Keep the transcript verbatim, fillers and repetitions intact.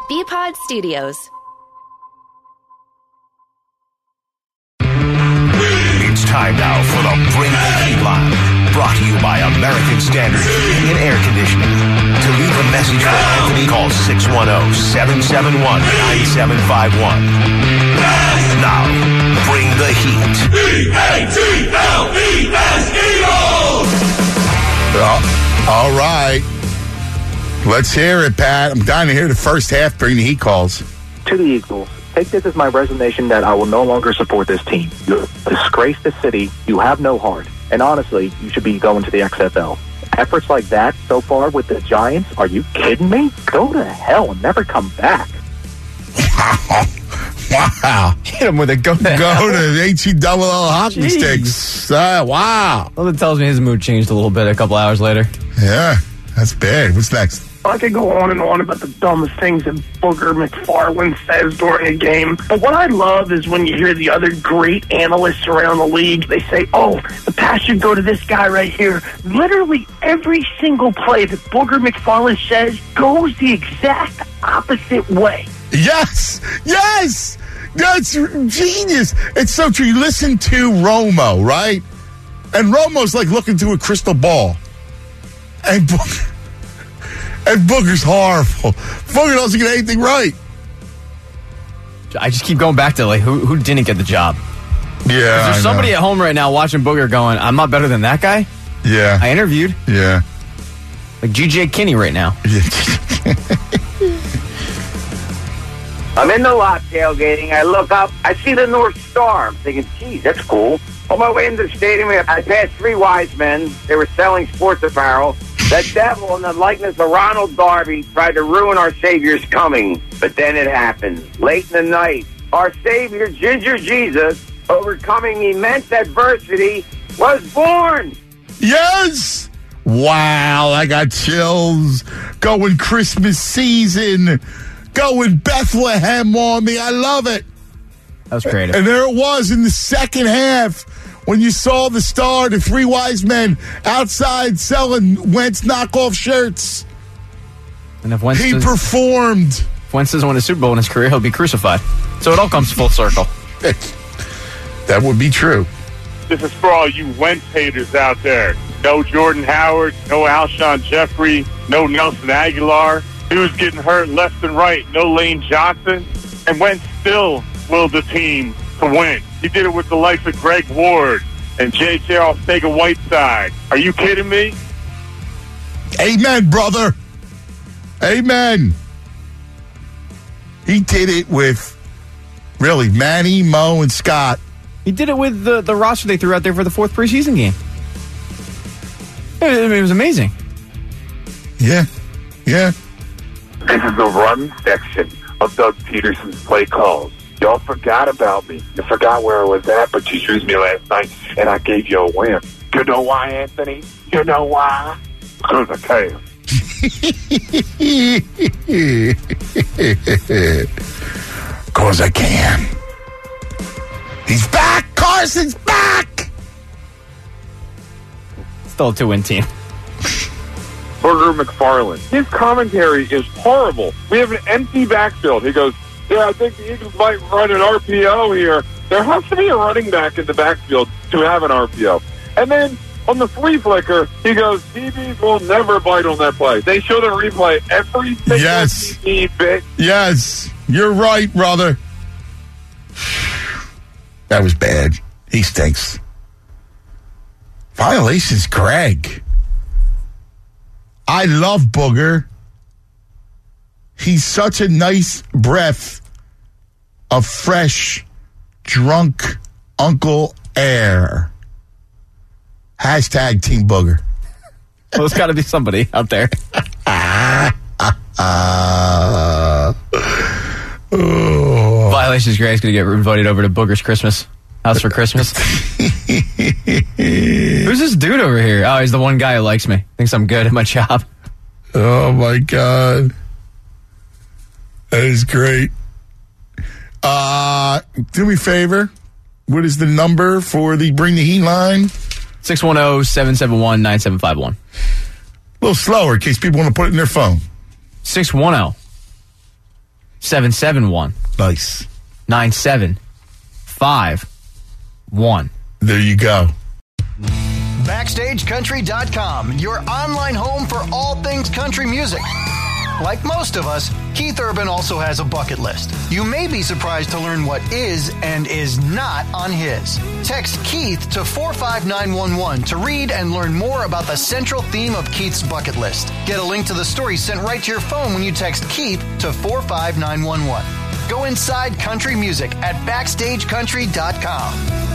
B-Pod Studios. It's time now for the Bring the Heat line, brought to you by American Standard Heating and Air Conditioning. To leave a message for Anthony, call six one zero, seven seven one, nine seven five one. Now, bring the heat. E A T L E S, Eagles! All right. Let's hear it, Pat. I'm dying to hear the first half. Bring the Heat calls. To the Eagles, take this as my resignation that I will no longer support this team. You disgrace the city. You have no heart. And honestly, you should be going to the X F L. Efforts like that so far with the Giants, are you kidding me? Go to hell and never come back. Wow. Wow. Hit him with a go to Go hell. to the H E double L hockey Jeez. sticks. Uh, wow. Well, that tells me his mood changed a little bit a couple hours later. Yeah, that's bad. What's next? I could go on and on about the dumbest things that Booger McFarland says during a game. But what I love is when you hear the other great analysts around the league, they say, oh, the pass should go to this guy right here. Literally every single play that Booger McFarland says goes the exact opposite way. Yes, yes. That's genius. It's so true. You listen to Romo, right? And Romo's like looking through a crystal ball. And Booger, and Booger's horrible. Booger doesn't get anything right. I just keep going back to, like, who who didn't get the job? Yeah. There's I somebody know. at home right now watching Booger going, I'm not better than that guy? Yeah. I interviewed. Yeah. Like G J Kinney right now. I'm in the lot tailgating. I look up. I see the North Star. I'm thinking, geez, that's cool. On my way into the stadium, I passed three wise men. They were selling sports apparel. The devil in the likeness of Ronald Darby tried to ruin our Savior's coming. But then it happened. Late in the night, our Savior, Ginger Jesus, overcoming immense adversity, was born. Yes. Wow, I got chills. Going Christmas season. Going Bethlehem on me. I love it. That was creative. And there it was in the second half when you saw the star, the three wise men outside selling Wentz knockoff shirts. And if Wentz, He does, performed. if Wentz doesn't win a Super Bowl in his career, he'll be crucified. So it all comes full circle. That would be true. This is for all you Wentz haters out there. No Jordan Howard, no Alshon Jeffrey, no Nelson Aguilar. He was getting hurt left and right. No Lane Johnson. And Wentz still willed the team to win. He did it with the likes of Greg Ward and J J Arcega-Whiteside. Are you kidding me? Amen, brother. Amen. He did it with, really, Manny, Mo, and Scott. He did it with the, the roster they threw out there for the fourth preseason game. I mean, it was amazing. Yeah. Yeah. This is the run section of Doug Peterson's play calls. Y'all forgot about me. You forgot where I was at, but you used me last night, and I gave you a win. You know why, Anthony? You know why? Because I can. Because I can. He's back! Carson's back! Still a two-win team. Booger McFarland. His commentary is horrible. We have an empty backfield. He goes, yeah, I think the Eagles might run an R P O here. There has to be a running back in the backfield to have an R P O. And then on the flea flicker, he goes, D Bs will never bite on that play. They show the replay every single Yes. D B bit. Yes. You're right, brother. That was bad. He stinks. Violations, Greg. I love Booger. He's such a nice breath of fresh, drunk Uncle Air. Hashtag Team Booger. Well, there's got to be somebody out there. uh, oh. Violations Greg is going to get voted over to Booger's Christmas. House for Christmas. Who's this dude over here? Oh, he's the one guy who likes me. Thinks I'm good at my job. Oh, my God. That is great. Uh, do me a favor. What is the number for the Bring the Heat line? six one zero, seven seven one, nine seven five one. A little slower in case people want to put it in their phone. six one zero, seven seven one. Nice. nine seven five one. There you go. Backstage Country dot com, your online home for all things country music. Like most of us, Keith Urban also has a bucket list. You may be surprised to learn what is and is not on his. Text Keith to four five nine one one to read and learn more about the central theme of Keith's bucket list. Get a link to the story sent right to your phone when you text Keith to four five nine one one. Go inside country music at Backstage Country dot com.